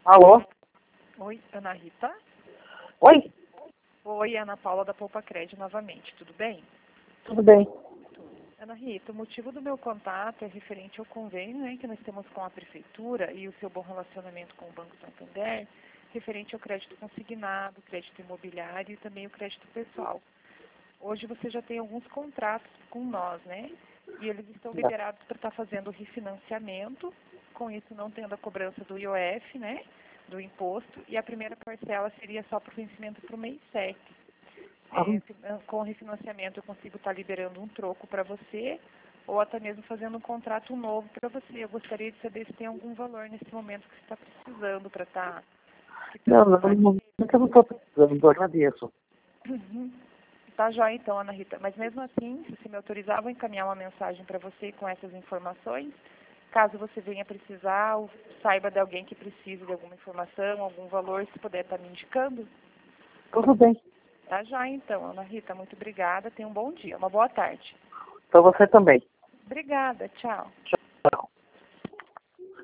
Alô? Oi, Ana Rita? Oi? Oi, Ana Paula da Poupa Cred novamente, tudo bem? Tudo bem? Ana Rita, o motivo do meu contato é referente ao convênio, né, que nós temos com a Prefeitura e o seu bom relacionamento com o Banco Santander, referente ao crédito consignado, crédito imobiliário e também o crédito pessoal. Hoje você já tem alguns contratos com nós, né? E eles estão liberados para estar fazendo o refinanciamento, com isso não tendo a cobrança do IOF, né? Do imposto, e a primeira parcela seria só para o vencimento para o mês 7. Com o refinanciamento eu consigo estar liberando um troco para você, ou até mesmo fazendo um contrato novo para você. Eu gostaria de saber se tem algum valor nesse momento que você está precisando para estar quitando. Não, eu não estou precisando, eu agradeço. Tá jóia então, Ana Rita. Mas mesmo assim, se você me autorizar, eu vou encaminhar uma mensagem para você com essas informações. Caso você venha precisar, ou saiba de alguém que precise de alguma informação, algum valor, se puder estar me indicando. Tudo bem. Tá jóia então, Ana Rita. Muito obrigada. Tenha um bom dia. Uma boa tarde. Para você também. Obrigada. Tchau. Tchau.